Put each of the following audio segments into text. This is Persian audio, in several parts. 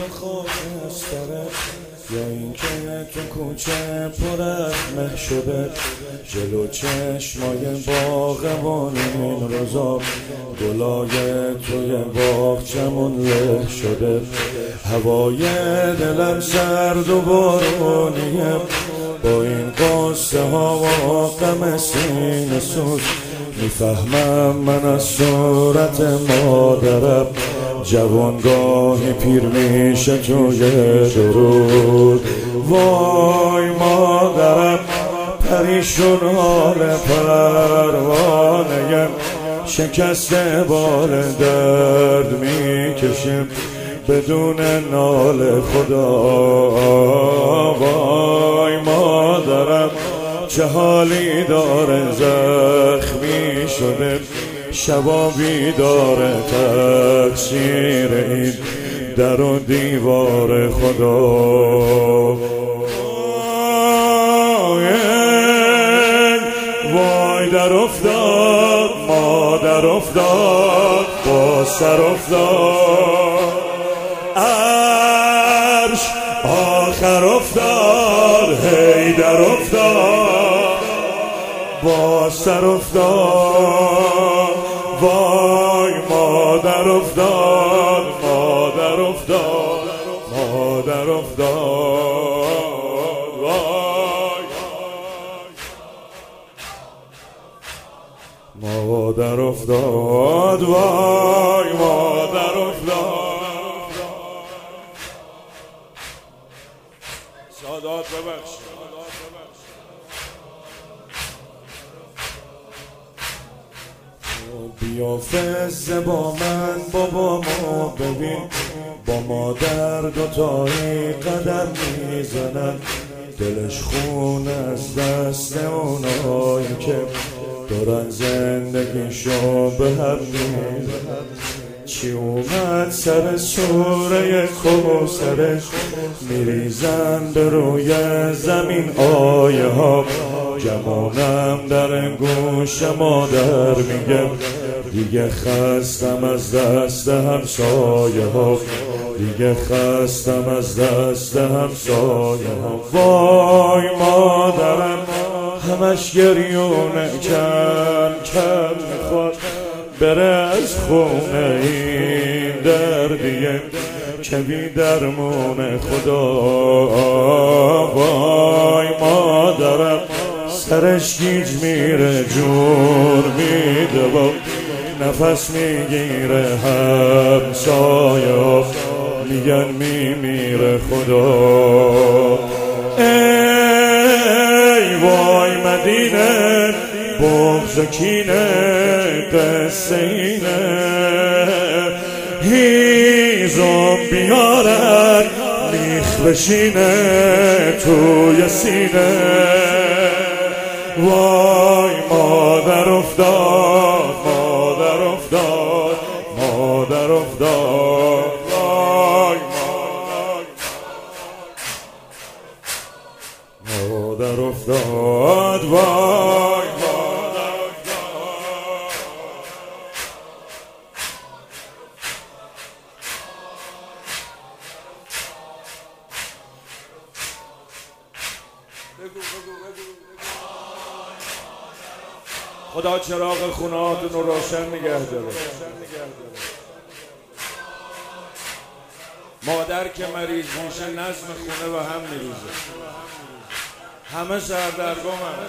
خاکستره، یا اینکه تو کوچه پر از مه شده، جلو چشمای باغبانین روزا گلای توی باغچمون له شده. هوای دلم سرد و بارونیه، با این قصه ها و غم سینه سوز میفهمم من از صورت مادرم جوانگاهی پیر میشه توی درود. وای مادرم پریشون حال پروانه، شکسته بال درد میکشیم بدون نال خدا. وای مادرم چه حالی داره، زخمی شده شبا بیداره، تقصیر این در و دیوار خدا. وای در افتاد مادر افتاد با سر افتاد، عرش آخر افتاد هی در افتاد با سر افتاد. وای مادر افتاد مادر افتاد مادر افتاد. وای مادر افتاد وای مادر افتاد. سادات ببخش. بیا فزه با من بابا ما ببین، با مادر دوتایی قدم میزنن، دلش خون از دست اونایی که دارن زندگیشو به هم میزنن. چی اومد سر سوره کوثرش میریزن به روی زمین آیه ها، جمانم در گوش مادر میگم دیگه خستم از دست همسایه ها، دیگه خستم از دست همسایه ها. وای مادرم همش گریونه کم کم میخواد بره از خونه این دردیه که بی درمون خدا. وای مادرم سرش گیج میره جور میده و نفس میگیره همسایه میگن میمیره خدا. ای وای مدینه بغض و کینه قصه اینه، هیزم بیارن میخ بشینه توی سینه. وای مادر افتاد مادر افتاد مادر افتاد. وای مادر افتاد وای مادر افتاد. خدا چراغ خونهاتون رو روشن نگه داره. مادر که مریض میشه نظم خونه و هم میریزه، همه سردرگمن.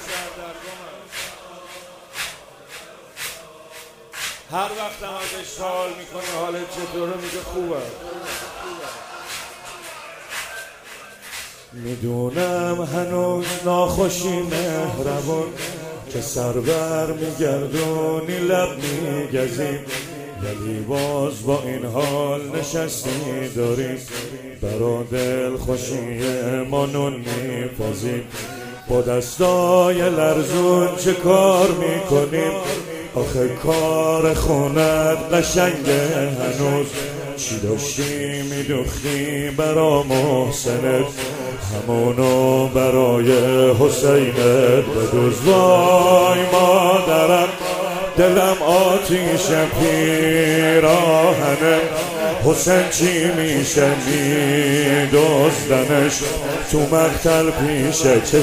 هر وقت هم ازش سوال میکنه حالت چطوره میگه خوبه. میدونم هنوز ناخوشی مهربون که سربر میگردونی لب میگزیم، ولی باز با این حال نشستی داریم برا دل خوشی ما نون میپزیم. با دستای لرزون چه کار میکنیم، آخه کار خونت قشنگه هنوز. چی داشتی میدوختی برا محسنت، همونو برای حسینت بدوز. وای مادرم دلم آتیش پیراهنه، حسین چی میشه میدزدنش تو مقتل پیش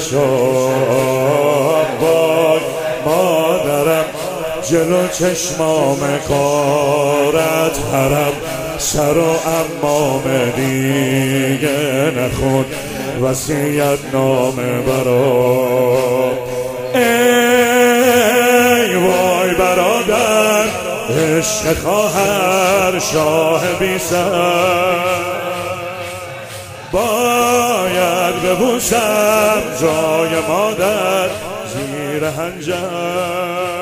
چشام. وای مادرم جلو چشمام کارت حرم سر و امام دیگه نخون وصیت نامه برام. ای وای برادر عشق خواهر شاه بی سر، باید ببوسم جای مادر زیر حنجر.